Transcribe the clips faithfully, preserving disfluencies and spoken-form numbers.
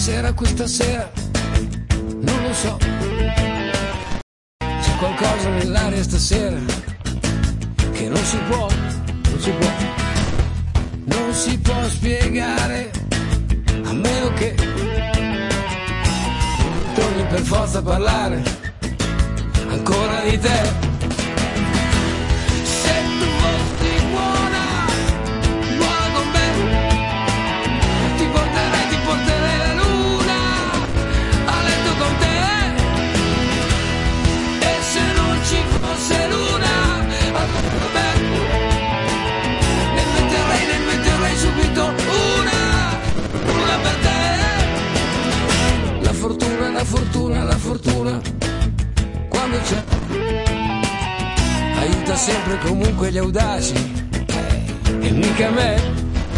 sera, questa sera, non lo so. C'è qualcosa nell'aria stasera che non si può, non si può, non si può spiegare, a meno che torni per forza a parlare ancora di te. Se tu fossi buona, buona con me, ti porterei, ti porterei la luna a letto con te. E se non ci fosse luna, allora beh, ne metterei, ne metterei subito una, una per te. La fortuna, la fortuna, la fortuna, quando c'è, aiuta sempre e comunque gli audaci, e mica me.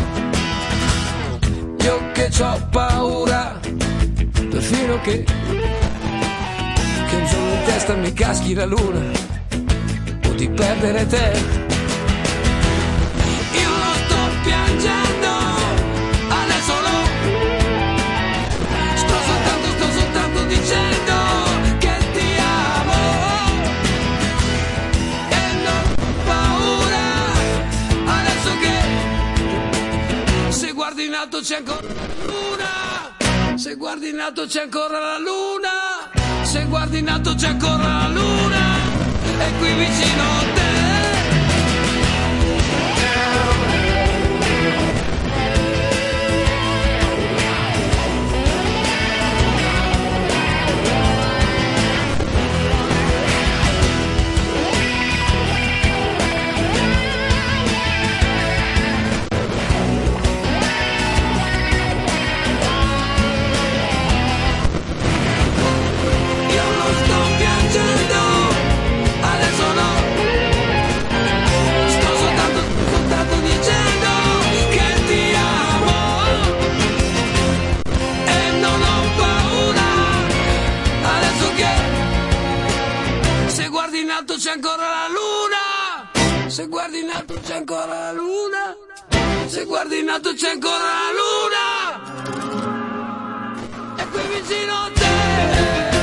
Io che c'ho paura, perfino che, che un giorno in testa mi caschi la luna, o di perdere te. Io non sto piangendo, adesso no, sto soltanto, sto soltanto dicendo che ti amo, e non ho paura, adesso che se guardi in alto c'è ancora la luna, se guardi in alto c'è ancora la luna, se guardi in alto c'è ancora la luna, e qui vicino a te. Io non sto piangendo, adesso no, sto soltanto, soltanto dicendo che ti amo, e non ho paura, adesso che se guardi in alto c'è ancora la luna, se guardi in alto c'è ancora la luna, se guardi in alto c'è ancora la luna, e qui vicino a te.